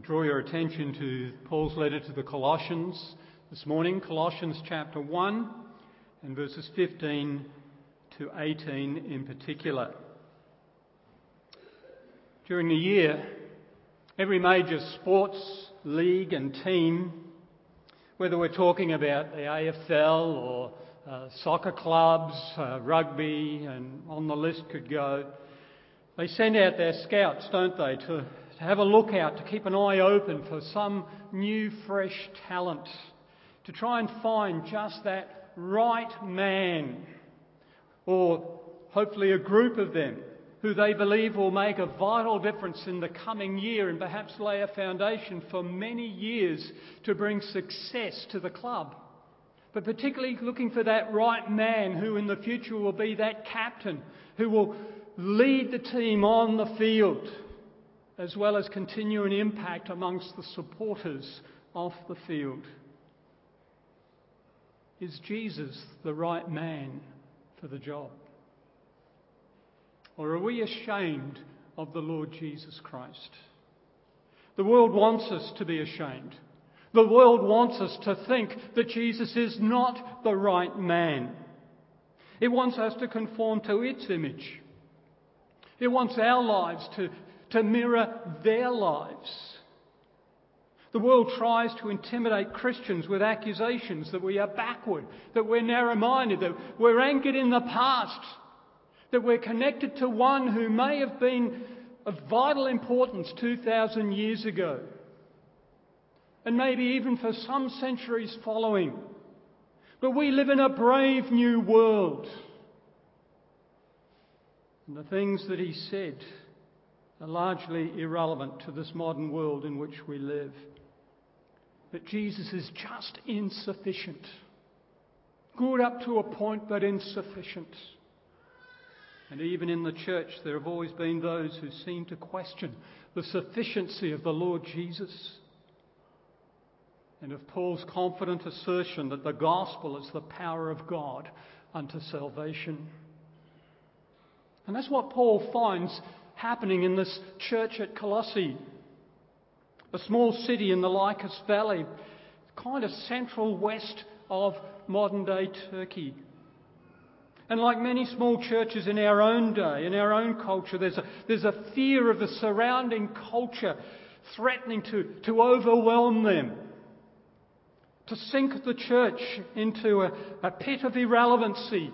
draw your attention to Paul's letter to the Colossians this morning, Colossians chapter 1 and verses 15 to 18 in particular. During the year, every major sports league and team, whether we're talking about the AFL or soccer clubs, rugby, and on the list could go, they send out their scouts, don't they, to have a look out, to keep an eye open for some new, fresh talent, to try and find just that right man, or hopefully a group of them, who they believe will make a vital difference in the coming year and perhaps lay a foundation for many years to bring success to the club. But particularly looking for that right man who in the future will be that captain, who will lead the team on the field, as well as continue an impact amongst the supporters off the field. Is Jesus the right man for the job? Or are we ashamed of the Lord Jesus Christ? The world wants us to be ashamed. The world wants us to think that Jesus is not the right man. It wants us to conform to its image. It wants our lives to mirror their lives. The world tries to intimidate Christians with accusations that we are backward, that we're narrow-minded, that we're anchored in the past, that we're connected to one who may have been of vital importance 2,000 years ago, and maybe even for some centuries following. But we live in a brave new world. And the things that he said are largely irrelevant to this modern world in which we live. That Jesus is just insufficient. Good up to a point, but insufficient. And even in the church, there have always been those who seem to question the sufficiency of the Lord Jesus and of Paul's confident assertion that the gospel is the power of God unto salvation. And that's what Paul finds happening in this church at Colossae, a small city in the Lycus Valley, kind of central west of modern-day Turkey. And like many small churches in our own day, in our own culture, there's a fear of the surrounding culture threatening to overwhelm them, to sink the church into a pit of irrelevancy.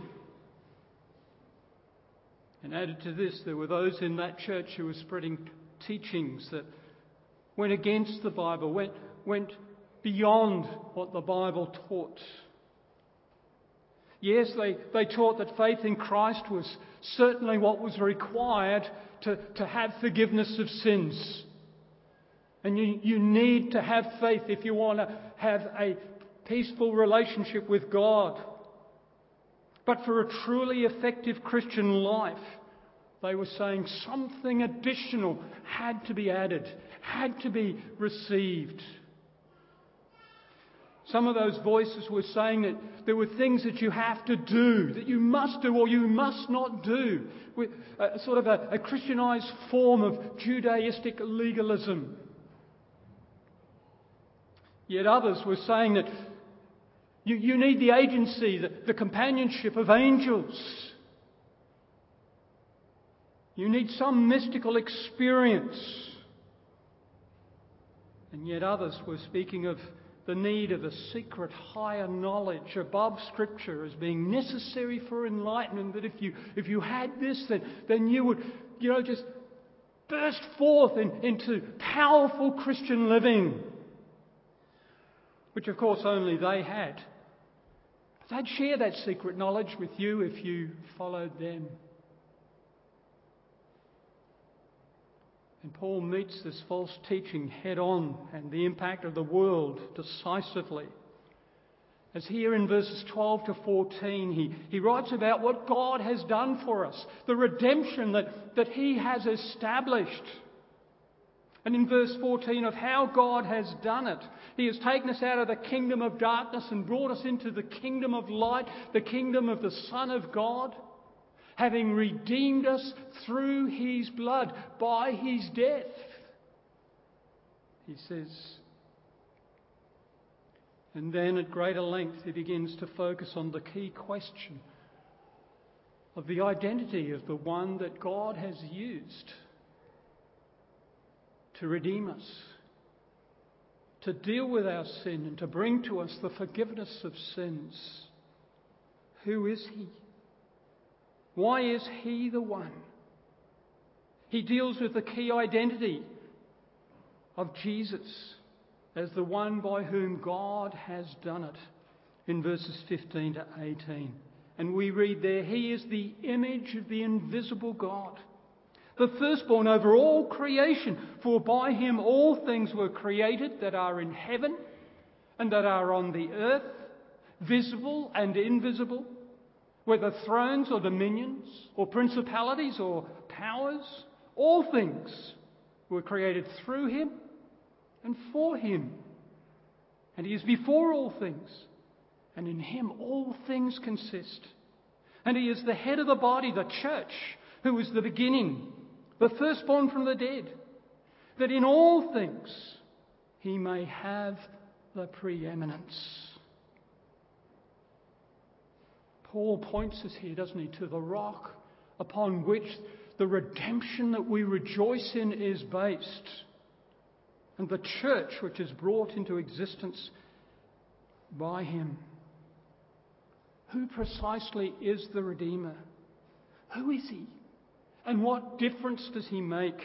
And added to this, there were those in that church who were spreading teachings that went against the Bible, went beyond what the Bible taught. Yes, they taught that faith in Christ was certainly what was required to have forgiveness of sins. And you need to have faith if you want to have a peaceful relationship with God. But for a truly effective Christian life, they were saying something additional had to be added, had to be received. Some of those voices were saying that there were things that you have to do, that you must do or you must not do. With sort of a Christianized form of Judaistic legalism. Yet others were saying that you need the agency, the companionship of angels. You need some mystical experience. And yet others were speaking of the need of a secret higher knowledge above Scripture as being necessary for enlightenment, that if you had this, then you would just burst forth into powerful Christian living, which of course only they had. But they'd share that secret knowledge with you if you followed them. And Paul meets this false teaching head on and the impact of the world decisively. As here in verses 12 to 14, he writes about what God has done for us, the redemption that he has established. And in verse 14 of how God has done it. He has taken us out of the kingdom of darkness and brought us into the kingdom of light, the kingdom of the Son of God, having redeemed us through his blood by his death. he says. And then at greater length he begins to focus on the key question of the identity of the one that God has used to redeem us, to deal with our sin and to bring to us the forgiveness of sins. Who is he? Why is he the one? He deals with the key identity of Jesus as the one by whom God has done it in verses 15 to 18. And we read there, he is the image of the invisible God, the firstborn over all creation. For by him all things were created that are in heaven and that are on the earth, visible and invisible, whether thrones or dominions or principalities or powers. All things were created through him and for him. And he is before all things, and in him all things consist. And he is the head of the body, the church, who is the beginning, the firstborn from the dead, that in all things he may have the preeminence. Paul points us here, doesn't he, to the rock upon which the redemption that we rejoice in is based, and the church which is brought into existence by him. Who precisely is the Redeemer? Who is he? And what difference does he make?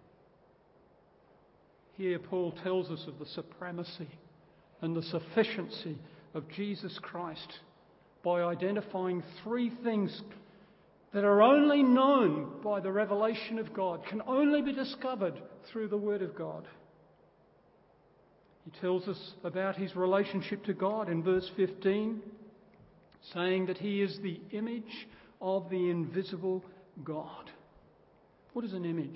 Here Paul tells us of the supremacy and the sufficiency of Jesus Christ by identifying three things that are only known by the revelation of God, can only be discovered through the Word of God. He tells us about his relationship to God in verse 15, saying that he is the image of the invisible God. What is an image?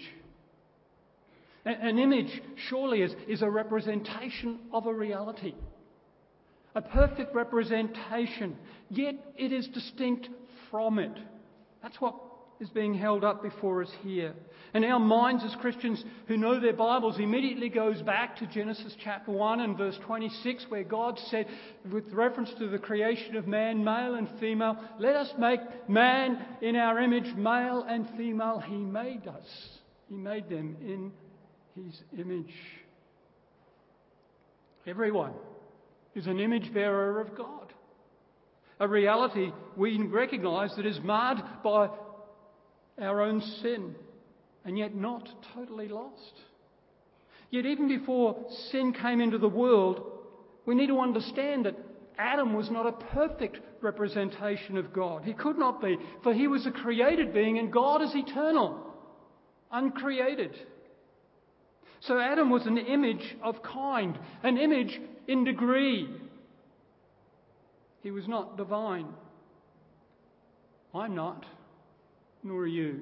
An image surely is a representation of a reality, a perfect representation, yet it is distinct from it. That's what is being held up before us here. And our minds as Christians who know their Bibles immediately goes back to Genesis chapter 1 and verse 26, where God said, with reference to the creation of man, male and female, let us make man in our image, male and female. He made us. He made them in his image. Everyone is an image bearer of God. A reality we recognise that is marred by our own sin, and yet not totally lost. Yet even before sin came into the world, we need to understand that Adam was not a perfect representation of God. He could not be, for he was a created being and God is eternal, uncreated. So Adam was an image of kind, an image in degree. He was not divine. I'm not, nor are you.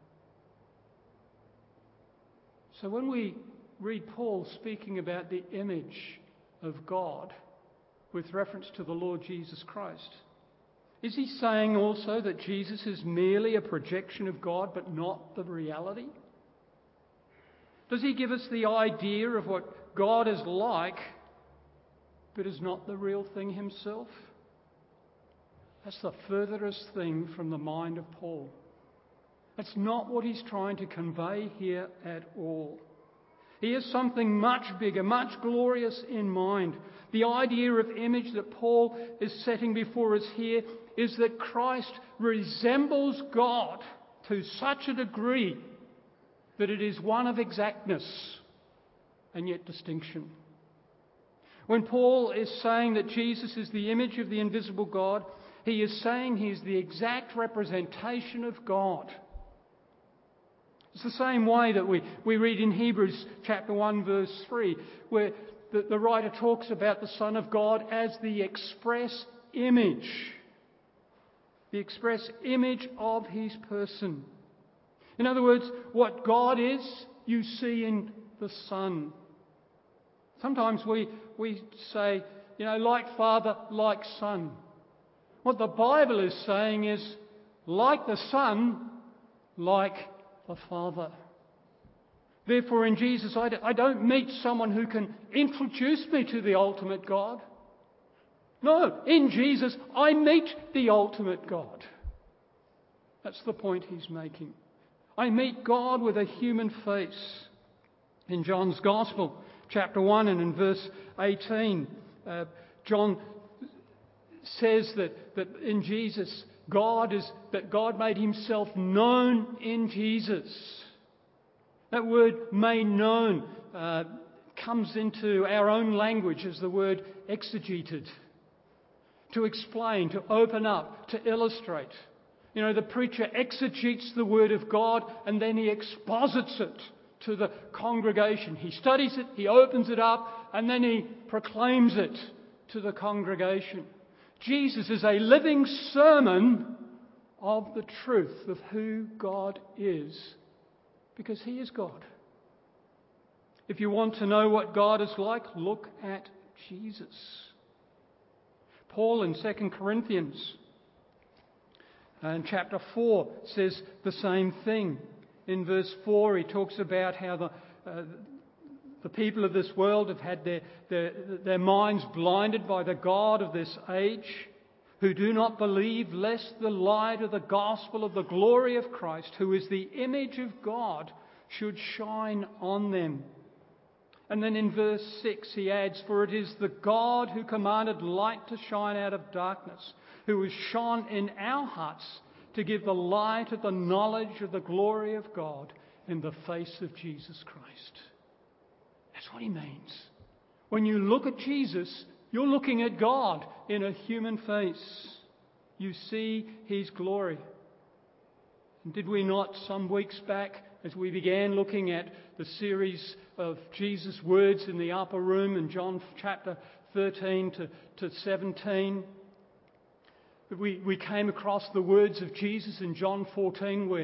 So when we read Paul speaking about the image of God with reference to the Lord Jesus Christ, is he saying also that Jesus is merely a projection of God but not the reality? Does he give us the idea of what God is like but is not the real thing himself? That's the furthest thing from the mind of Paul. That's not what he's trying to convey here at all. He has something much bigger, much glorious in mind. The idea of image that Paul is setting before us here is that Christ resembles God to such a degree that it is one of exactness and yet distinction. When Paul is saying that Jesus is the image of the invisible God, he is saying he is the exact representation of God. It's the same way that we read in Hebrews chapter 1 verse 3, where the writer talks about the Son of God as the express image. The express image of his person. In other words, what God is, you see in the Son. Sometimes we say, like Father, like Son. What the Bible is saying is, like the Son, like the Father. Therefore, in Jesus, I don't meet someone who can introduce me to the ultimate God. No, in Jesus, I meet the ultimate God. That's the point he's making. I meet God with a human face. In John's Gospel, chapter 1 and in verse 18, John says that in Jesus, God made himself known in Jesus. That word "made known" comes into our own language as the word exegeted. To explain, to open up, to illustrate. You know, the preacher exegetes the Word of God and then he exposits it to the congregation. He studies it, he opens it up, and then he proclaims it to the congregation. Jesus is a living sermon of the truth of who God is, because he is God. If you want to know what God is like, look at Jesus. Paul in 2 Corinthians in chapter 4 says the same thing. In verse 4 he talks about how the people of this world have had their minds blinded by the god of this age, who do not believe lest the light of the gospel of the glory of Christ, who is the image of God, should shine on them. And then in verse 6 he adds, "For it is the God who commanded light to shine out of darkness, who has shone in our hearts to give the light of the knowledge of the glory of God in the face of Jesus Christ." That's what he means. When you look at Jesus, you're looking at God in a human face. You see his glory. And did we not some weeks back, as we began looking at the series of Jesus' words in the upper room in John chapter 13 to 17, we came across the words of Jesus in John 14 where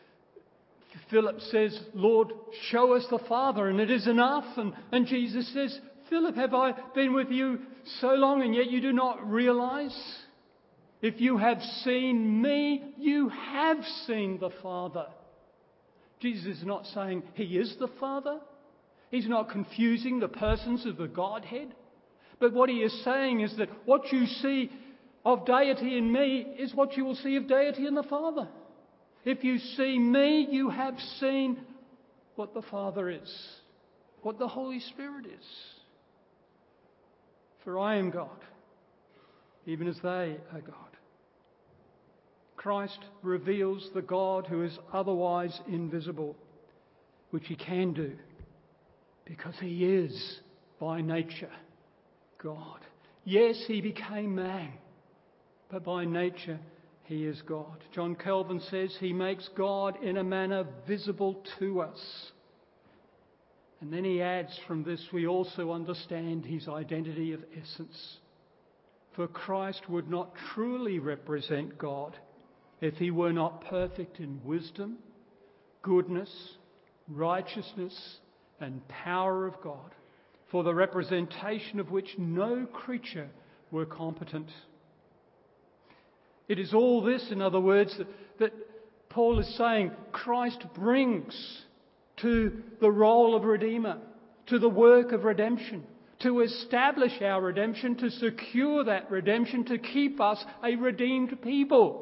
Philip says, "Lord, show us the Father and it is enough." And Jesus says, "Philip, have I been with you so long and yet you do not realize? If you have seen me, you have seen the Father." Jesus is not saying he is the Father. He's not confusing the persons of the Godhead. But what he is saying is that what you see of deity in me is what you will see of deity in the Father. If you see me, you have seen what the Father is, what the Holy Spirit is. For I am God, even as they are God. Christ reveals the God who is otherwise invisible, which he can do because he is by nature God. Yes, he became man, but by nature he is God. John Calvin says he makes God in a manner visible to us. And then he adds, from this we also understand his identity of essence. For Christ would not truly represent God if he were not perfect in wisdom, goodness, righteousness, and power of God, for the representation of which no creature were competent. It is all this, in other words, that Paul is saying Christ brings to the role of Redeemer, to the work of redemption, to establish our redemption, to secure that redemption, to keep us a redeemed people.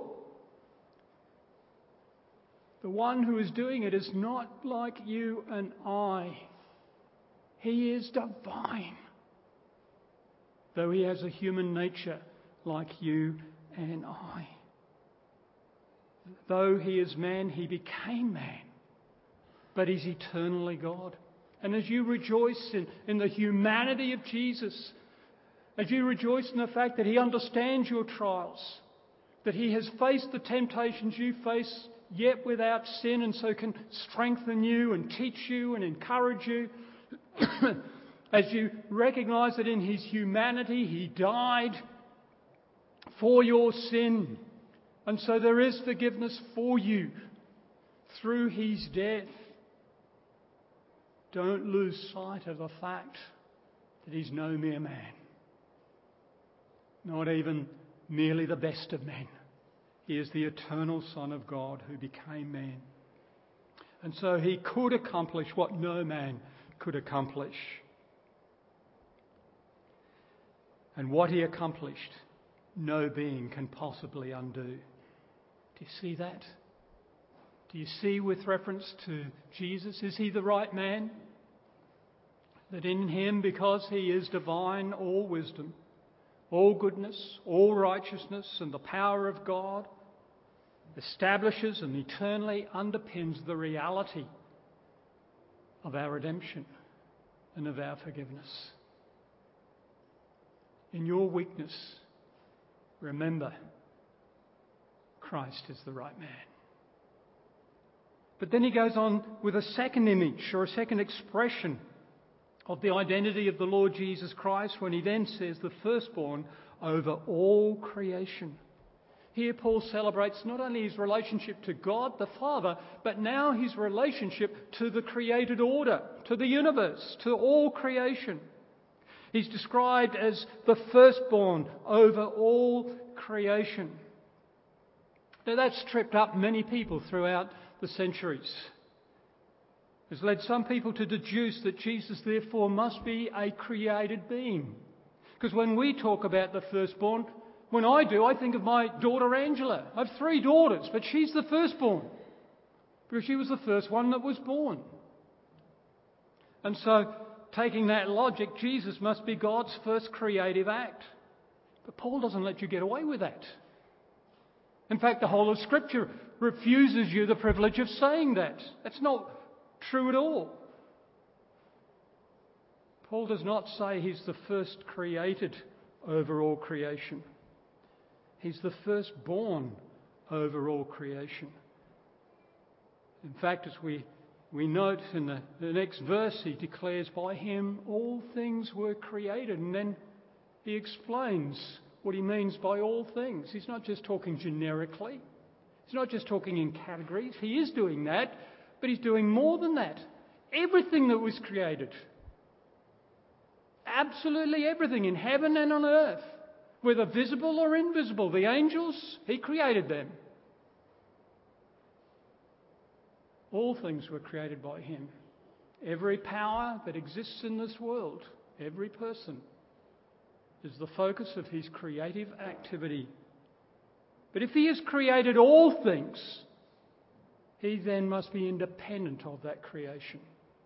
The one who is doing it is not like you and I. He is divine, though he has a human nature like you and I. Though he is man, he became man, but he's eternally God. And as you rejoice in the humanity of Jesus, as you rejoice in the fact that he understands your trials, that he has faced the temptations you face, yet without sin, and so can strengthen you and teach you and encourage you, as you recognise that in his humanity he died for your sin, and so there is forgiveness for you through his death. Don't lose sight of the fact that he's no mere man, not even merely the best of men. He is the eternal Son of God who became man. And so he could accomplish what no man could accomplish. And what he accomplished, no being can possibly undo. Do you see that? Do you see with reference to Jesus? Is he the right man? That in him, because he is divine, all wisdom, all goodness, all righteousness, and the power of God establishes and eternally underpins the reality of our redemption and of our forgiveness. In your weakness, remember, Christ is the right man. But then he goes on with a second image or a second expression of the identity of the Lord Jesus Christ when he then says the firstborn over all creation. Here Paul celebrates not only his relationship to God the Father, but now his relationship to the created order, to the universe, to all creation. He's described as the firstborn over all creation. Now that's tripped up many people throughout the centuries. It's led some people to deduce that Jesus therefore must be a created being. Because when we talk about the firstborn, when I do, I think of my daughter Angela. I have 3 daughters, but she's the firstborn because she was the first one that was born. And so, taking that logic, Jesus must be God's first creative act. But Paul doesn't let you get away with that. In fact, the whole of Scripture refuses you the privilege of saying that. That's not true at all. Paul does not say he's the first created over all creation. He's the firstborn over all creation. In fact, as we note in the next verse, he declares by him all things were created. And then he explains what he means by all things. He's not just talking generically. He's not just talking in categories. He is doing that, but he's doing more than that. Everything that was created, absolutely everything in heaven and on earth, whether visible or invisible, the angels, he created them. All things were created by him. Every power that exists in this world, every person, is the focus of his creative activity. But if he has created all things, he then must be independent of that creation.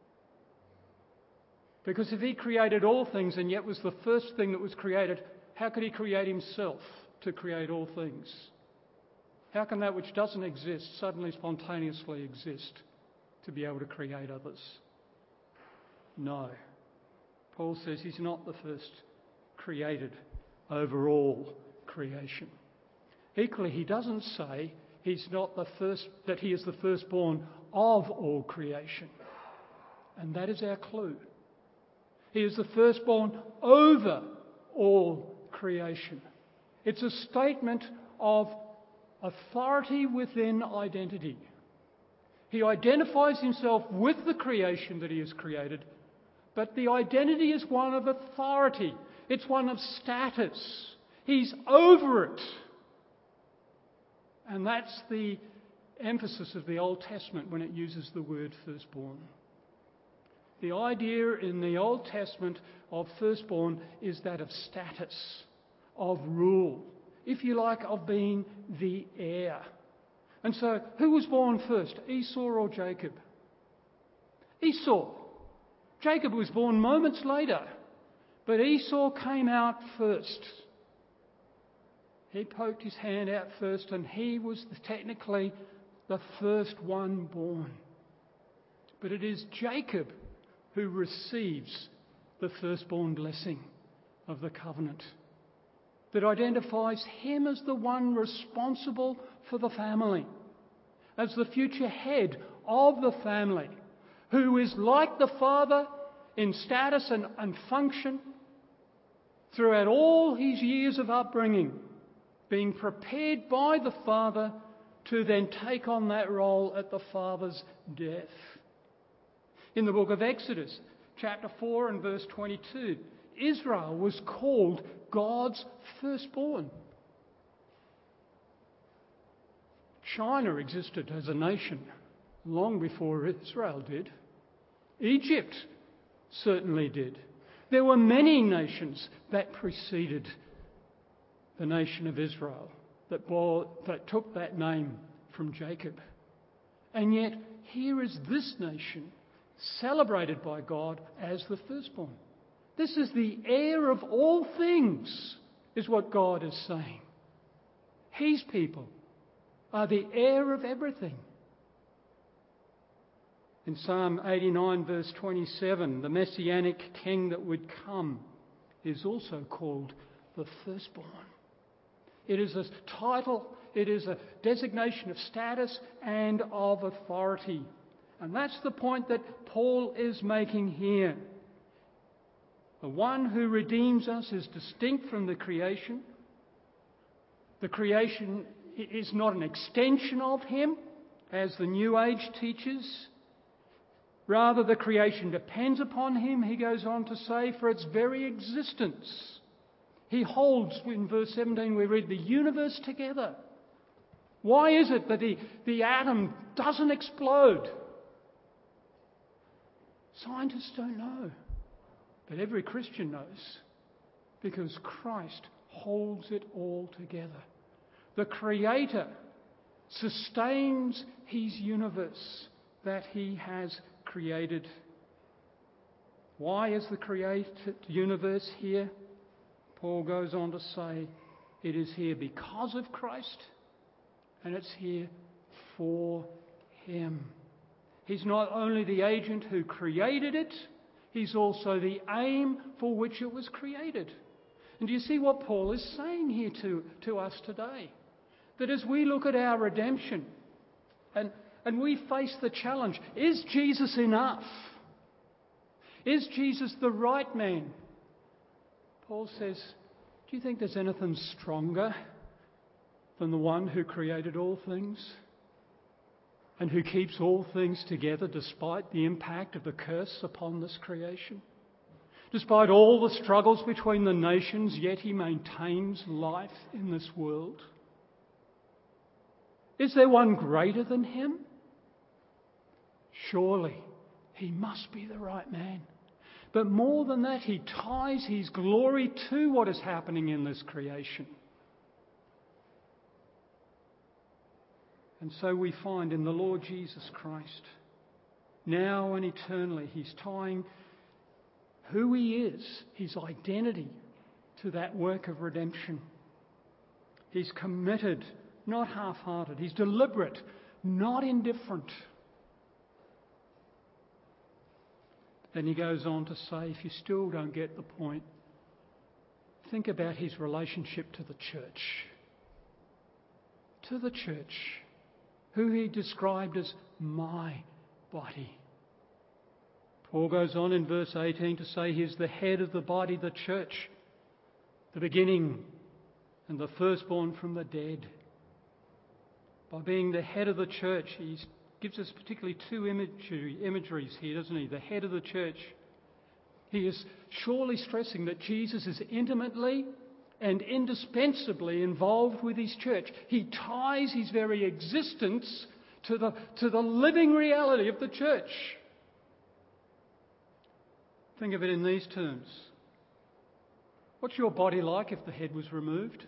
Because if he created all things and yet was the first thing that was created, how could he create himself to create all things? How can that which doesn't exist suddenly spontaneously exist to be able to create others? No. Paul says he's not the first created over all creation. Equally, he doesn't say he's not the first, that he is the firstborn of all creation. And that is our clue. He is the firstborn over all creation. It's a statement of authority within identity. He identifies himself with the creation that he has created, but the identity is one of authority. It's one of status. He's over it. And that's the emphasis of the Old Testament when it uses the word firstborn. The idea in the Old Testament of firstborn is that of status, of rule, if you like, of being the heir. And so, who was born first, Esau or Jacob? Esau. Jacob was born moments later, but Esau came out first. He poked his hand out first, and he was technically the first one born. But it is Jacob who receives the firstborn blessing of the covenant that identifies him as the one responsible for the family, as the future head of the family, who is like the father in status and function throughout all his years of upbringing, being prepared by the father to then take on that role at the father's death. In the book of Exodus, chapter 4 and verse 22, Israel was called God's firstborn. China existed as a nation long before Israel did. Egypt certainly did. There were many nations that preceded the nation of Israel that took that name from Jacob. And yet, here is this nation celebrated by God as the firstborn. This is the heir of all things, is what God is saying. His people are the heir of everything. In Psalm 89 verse 27, the Messianic king that would come is also called the firstborn. It is a title, it is a designation of status and of authority. And that's the point that Paul is making here. The one who redeems us is distinct from the creation. The creation is not an extension of him, as the New Age teaches. Rather, the creation depends upon him, he goes on to say, for its very existence. He holds, in verse 17 we read, the universe together. Why is it that the atom doesn't explode? Scientists don't know. But every Christian knows, because Christ holds it all together. The Creator sustains his universe that he has created. Why is the created universe here? Paul goes on to say it is here because of Christ, and it's here for him. He's not only the agent who created it, he's also the aim for which it was created. And do you see what Paul is saying here to us today? That as we look at our redemption and we face the challenge, is Jesus enough? Is Jesus the right man? Paul says, do you think there's anything stronger than the one who created all things and who keeps all things together despite the impact of the curse upon this creation? Despite all the struggles between the nations, yet he maintains life in this world. Is there one greater than him? Surely he must be the right man. But more than that, he ties his glory to what is happening in this creation. And so we find in the Lord Jesus Christ, now and eternally, he's tying who he is, his identity, to that work of redemption. He's committed, not half-hearted. He's deliberate, not indifferent. Then he goes on to say, if you still don't get the point, think about his relationship to the church. To the church, who he described as my body. Paul goes on in verse 18 to say he's the head of the body, the church, the beginning and the firstborn from the dead. By being the head of the church, he gives us particularly two imageries here, doesn't he? The head of the church. He is surely stressing that Jesus is intimately and indispensably involved with his church. He ties his very existence to the living reality of the church. Think of it in these terms. What's your body like if the head was removed?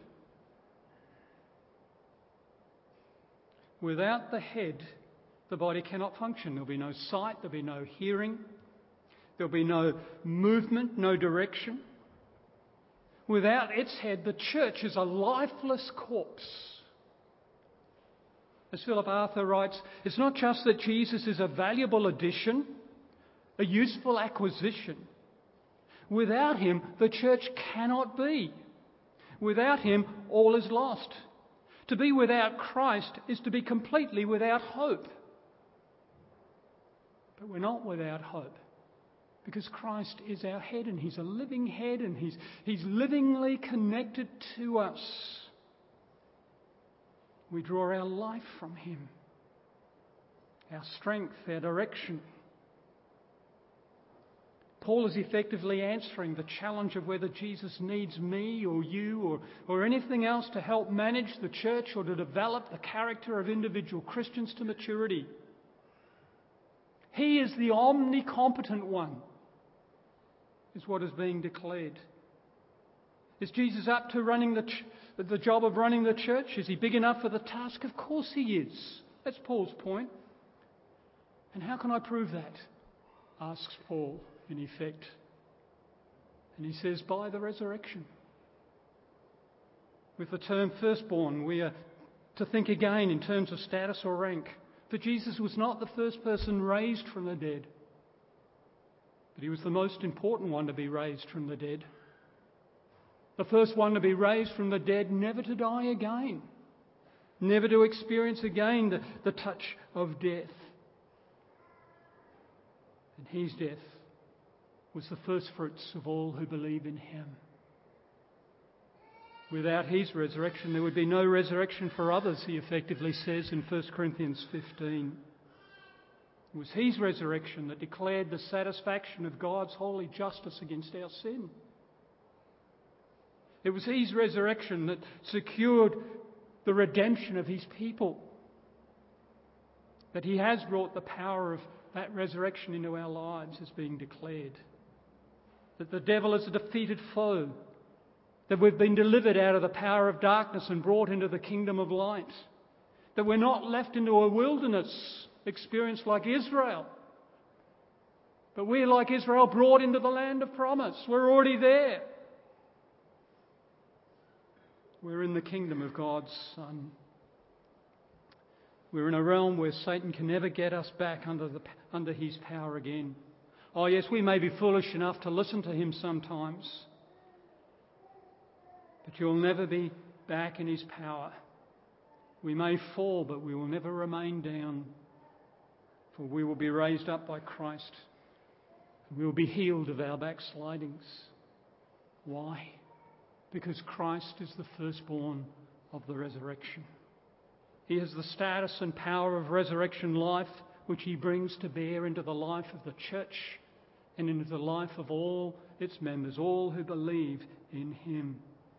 Without the head, the body cannot function. There'll be no sight, there'll be no hearing, there'll be no movement, no direction. Without its head, the church is a lifeless corpse. As Philip Arthur writes, it's not just that Jesus is a valuable addition, a useful acquisition. Without him, the church cannot be. Without him, all is lost. To be without Christ is to be completely without hope. But we're not without hope, because Christ is our head, and he's a living head, and he's livingly connected to us. We draw our life from him, our strength, our direction. Paul is effectively answering the challenge of whether Jesus needs me or you or anything else to help manage the church or to develop the character of individual Christians to maturity. He is the omnicompetent one, is what is being declared. Is Jesus up to running the job of running the church? Is he big enough for the task? Of course he is. That's Paul's point. And how can I prove that? Asks Paul, in effect. And he says, by the resurrection. With the term firstborn, we are to think again in terms of status or rank. For Jesus was not the first person raised from the dead, but he was the most important one to be raised from the dead. The first one to be raised from the dead, never to die again, never to experience again the touch of death. And his death was the first fruits of all who believe in him. Without his resurrection, there would be no resurrection for others, he effectively says in 1 Corinthians 15. It was his resurrection that declared the satisfaction of God's holy justice against our sin. It was his resurrection that secured the redemption of his people. That he has brought the power of that resurrection into our lives as being declared. That the devil is a defeated foe. That we've been delivered out of the power of darkness and brought into the kingdom of light. That we're not left into a wilderness experience like Israel. But we're, like Israel, brought into the land of promise. We're already there. We're in the kingdom of God's Son. We're in a realm where Satan can never get us back under his power again. Oh yes, we may be foolish enough to listen to him sometimes, but you'll never be back in his power. We may fall, but we will never remain down, for we will be raised up by Christ. We will be healed of our backslidings. Why? Because Christ is the firstborn of the resurrection. He has the status and power of resurrection life, which he brings to bear into the life of the church and into the life of all its members, all who believe in him.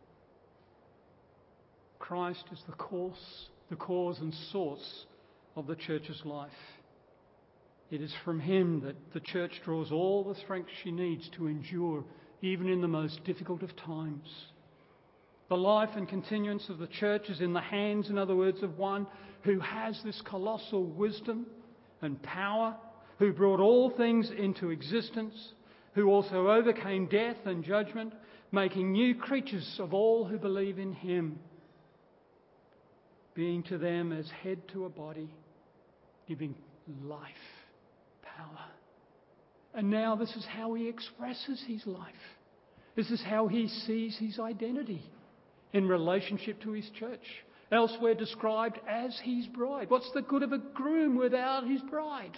Christ is the cause and source of the church's life. It is from him that the church draws all the strength she needs to endure, even in the most difficult of times. The life and continuance of the church is in the hands, in other words, of one who has this colossal wisdom and power, who brought all things into existence, who also overcame death and judgment, making new creatures of all who believe in him, being to them as head to a body, giving life, power. And now this is how he expresses his life. This is how he sees his identity in relationship to his church, elsewhere described as his bride. What's the good of a groom without his bride?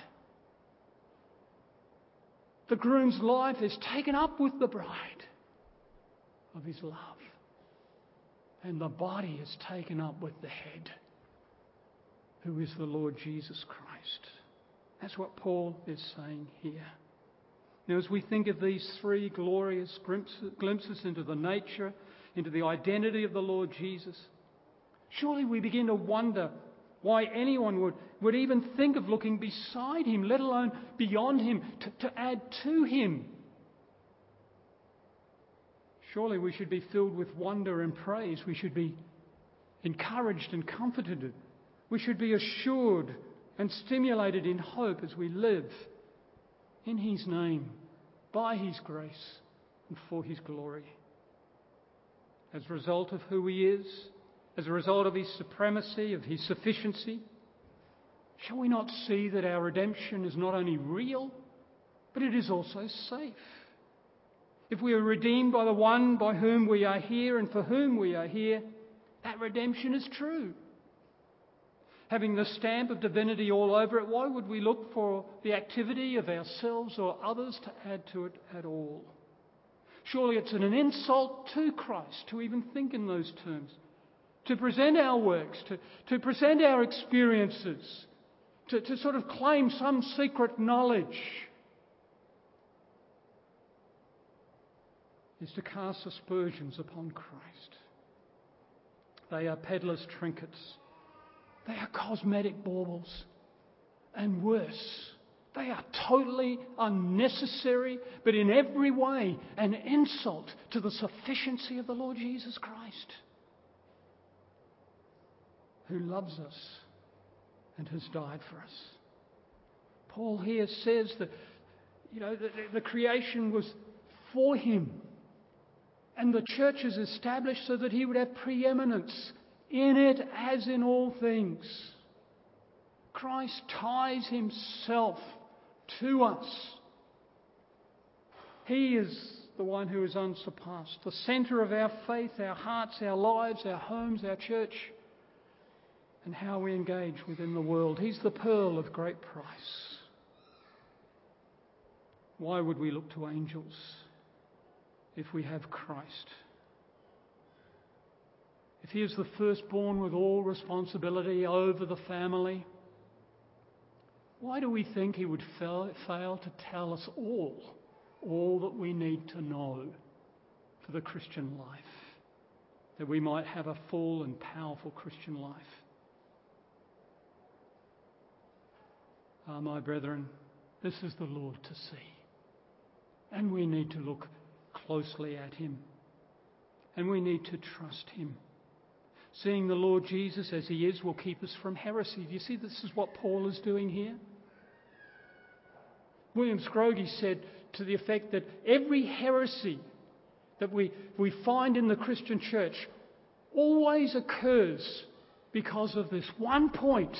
The groom's life is taken up with the bride of his love. And the body is taken up with the head, who is the Lord Jesus Christ. That's what Paul is saying here. Now, as we think of these three glorious glimpses into the nature, into the identity of the Lord Jesus, surely we begin to wonder why anyone would even think of looking beside him, let alone beyond him, to add to him. Surely we should be filled with wonder and praise. We should be encouraged and comforted. We should be assured and stimulated in hope as we live in his name, by his grace, and for his glory. As a result of who he is, as a result of his supremacy, of his sufficiency, shall we not see that our redemption is not only real, but it is also safe? If we are redeemed by the one by whom we are here and for whom we are here, that redemption is true. Having the stamp of divinity all over it, why would we look for the activity of ourselves or others to add to it at all? Surely it's an insult to Christ to even think in those terms, to present our works, to present our experiences, to sort of claim some secret knowledge, is to cast aspersions upon Christ. They are peddlers' trinkets. They are cosmetic baubles. And worse, They are totally unnecessary, but in every way an insult to the sufficiency of the Lord Jesus Christ, who loves us and has died for us. Paul here says that, the creation was for him, and the church is established so that he would have preeminence in it as in all things. Christ ties himself to us. He is the one who is unsurpassed, the centre of our faith, our hearts, our lives, our homes, our church, and how we engage within the world. He's the pearl of great price. Why would we look to angels if we have Christ? If he is the firstborn with all responsibility over the family, why do we think he would fail to tell us all that we need to know for the Christian life, that we might have a full and powerful Christian life? My brethren, this is the Lord to see, and we need to look closely at him, and we need to trust him. Seeing the Lord Jesus as he is will keep us from heresy. Do you see this is what Paul is doing here? William Scroggie said to the effect that every heresy that we find in the Christian church always occurs because of this one point: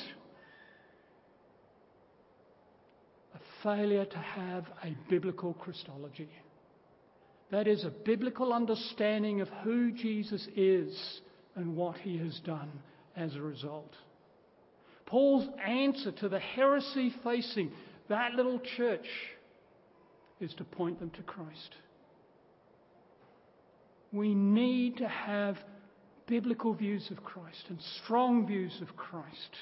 a failure to have a biblical Christology. That is, a biblical understanding of who Jesus is and what he has done as a result. Paul's answer to the heresy facing that little church is to point them to Christ. We need to have biblical views of Christ and strong views of Christ.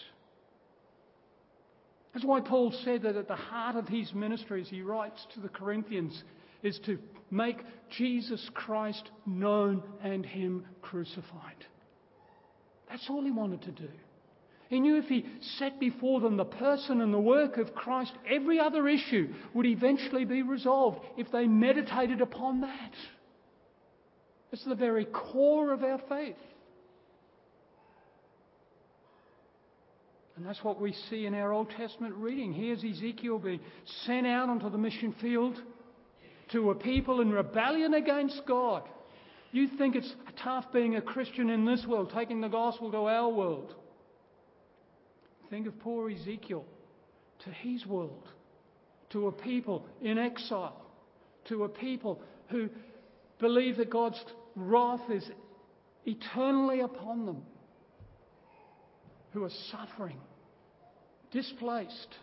That's why Paul said that at the heart of his ministry, as he writes to the Corinthians, is to make Jesus Christ known and him crucified. That's all he wanted to do. He knew if he set before them the person and the work of Christ, every other issue would eventually be resolved if they meditated upon that. It's the very core of our faith. And that's what we see in our Old Testament reading. Here's Ezekiel being sent out onto the mission field to a people in rebellion against God. You think it's tough being a Christian in this world, taking the gospel to our world. Think of poor Ezekiel, to his world, to a people in exile, to a people who believe that God's wrath is eternally upon them, who are suffering, displaced.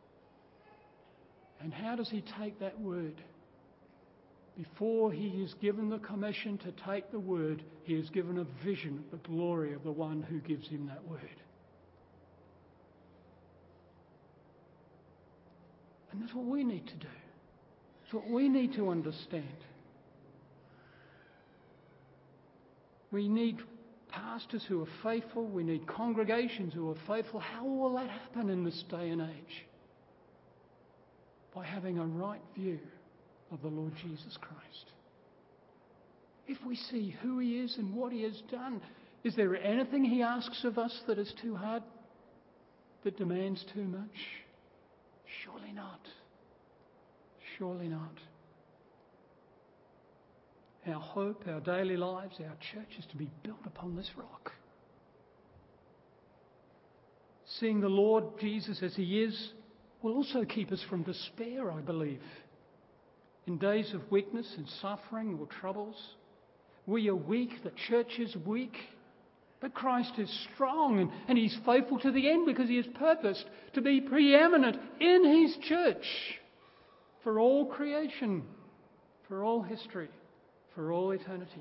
And how does he take that word? Before he is given the commission to take the word, he is given a vision of the glory of the one who gives him that word. And that's what we need to do. It's what we need to understand. We need pastors who are faithful. We need congregations who are faithful. How will that happen in this day and age? By having a right view of the Lord Jesus Christ. If we see who he is and what he has done, is there anything he asks of us that is too hard, that demands too much? Surely not. Surely not. Our hope, our daily lives, our church is to be built upon this rock. Seeing the Lord Jesus as he is will also keep us from despair, I believe. In days of weakness and suffering or troubles, we are weak, the church is weak, but Christ is strong and he's faithful to the end because he has purposed to be preeminent in his church for all creation, for all history, for all eternity.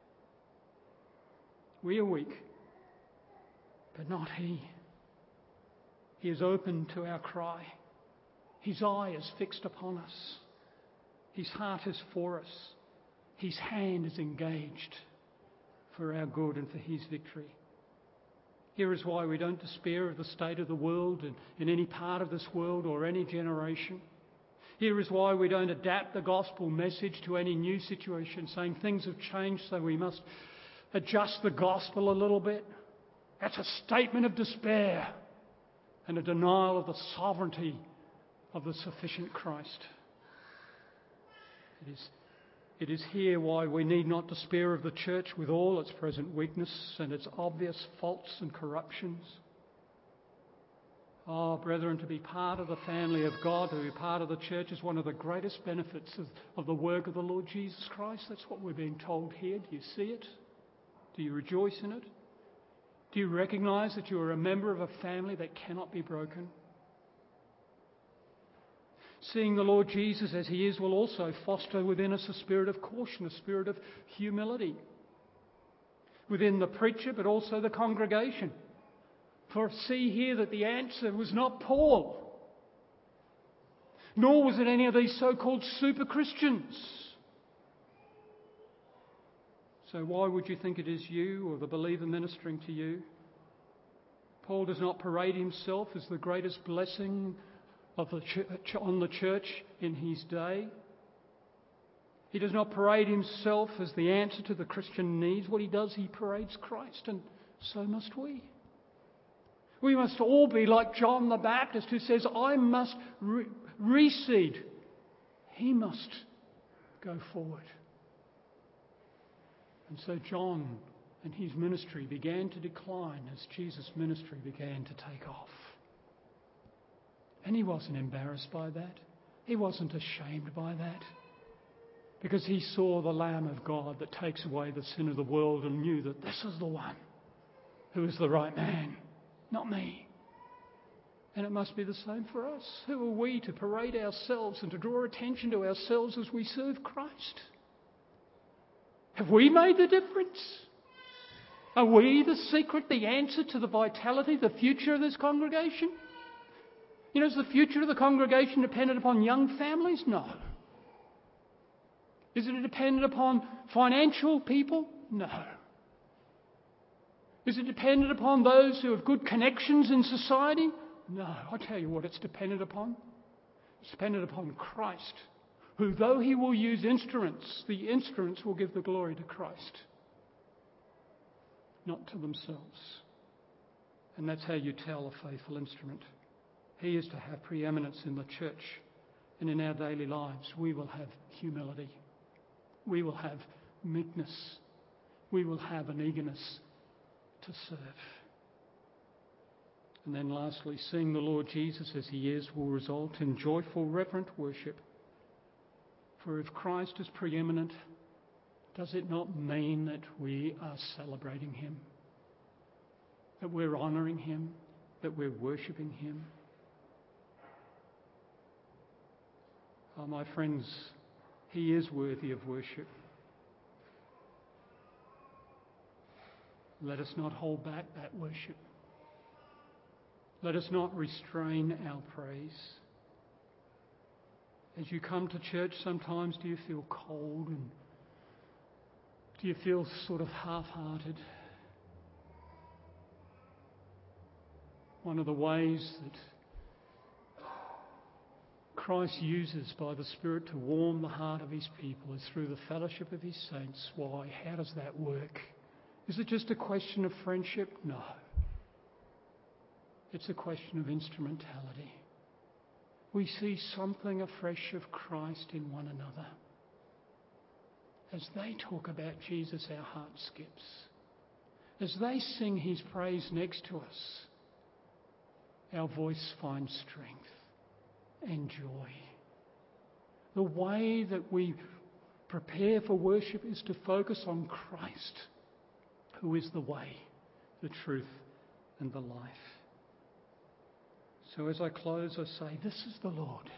We are weak, but not he. He is open to our cry. His eye is fixed upon us. His heart is for us. His hand is engaged for our good and for his victory. Here is why we don't despair of the state of the world in any part of this world or any generation. Here is why we don't adapt the gospel message to any new situation, saying things have changed so we must adjust the gospel a little bit. That's a statement of despair and a denial of the sovereignty of the sufficient Christ. It is here why we need not despair of the church with all its present weakness and its obvious faults and corruptions. Oh, brethren, to be part of the family of God, to be part of the church is one of the greatest benefits of the work of the Lord Jesus Christ. That's what we're being told here. Do you see it? Do you rejoice in it? Do you recognise that you are a member of a family that cannot be broken? Seeing the Lord Jesus as he is will also foster within us a spirit of caution, a spirit of humility within the preacher, but also the congregation. For see here that the answer was not Paul, nor was it any of these so-called super Christians. So why would you think it is you or the believer ministering to you? Paul does not parade himself as the greatest blessing of the on the church in his day. He does not parade himself as the answer to the Christian needs. What he does, he parades Christ, and so must we. We must all be like John the Baptist, who says, I must recede. He must go forward. And so John and his ministry began to decline as Jesus' ministry began to take off. And he wasn't embarrassed by that. He wasn't ashamed by that. Because he saw the Lamb of God that takes away the sin of the world and knew that this is the one who is the right man, not me. And it must be the same for us. Who are we to parade ourselves and to draw attention to ourselves as we serve Christ? Have we made the difference? Are we the secret, the answer to the vitality, the future of this congregation? You know, is the future of the congregation dependent upon young families? No. Is it dependent upon financial people? No. Is it dependent upon those who have good connections in society? No. I tell you what it's dependent upon. It's dependent upon Christ, who, though he will use instruments, the instruments will give the glory to Christ, not to themselves. And that's how you tell a faithful instrument. He is to have preeminence in the church, and in our daily lives we will have humility. We will have meekness. We will have an eagerness to serve. And then lastly, seeing the Lord Jesus as he is will result in joyful, reverent worship. For if Christ is preeminent, does it not mean that we are celebrating him? That we're honouring him? That we're worshipping him? Oh, my friends, he is worthy of worship. Let us not hold back that worship. Let us not restrain our praise. As you come to church, sometimes do you feel cold and do you feel sort of half-hearted? One of the ways that Christ uses by the Spirit to warm the heart of his people is through the fellowship of his saints. Why? How does that work? Is it just a question of friendship? No. It's a question of instrumentality. We see something afresh of Christ in one another. As they talk about Jesus, our heart skips. As they sing his praise next to us, our voice finds strength and joy. The way that we prepare for worship is to focus on Christ, who is the way, the truth, and the life. So as I close, I say, this is the Lord.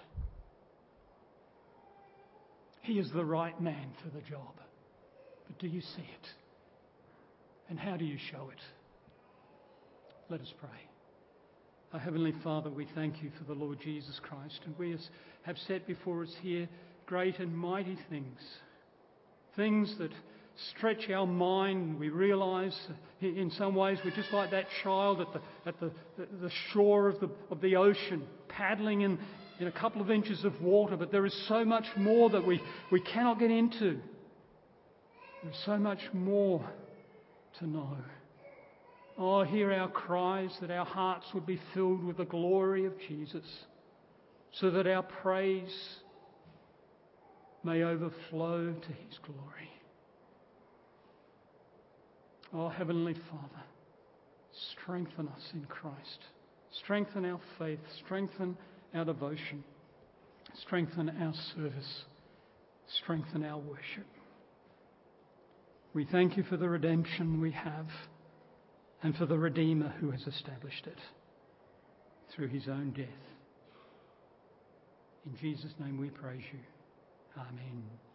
He is the right man for the job. But do you see it? And how do you show it? Let us pray. Our Heavenly Father, we thank you for the Lord Jesus Christ, and we have set before us here great and mighty things, things that stretch our mind. We realise in some ways we're just like that child at the shore of the ocean, paddling in a couple of inches of water, but there is so much more that we cannot get into. There's so much more to know. Oh, hear our cries that our hearts would be filled with the glory of Jesus, so that our praise may overflow to His glory. Oh, Heavenly Father, strengthen us in Christ. Strengthen our faith. Strengthen our devotion. Strengthen our service. Strengthen our worship. We thank You for the redemption we have and for the Redeemer who has established it through His own death. In Jesus' name we praise You. Amen.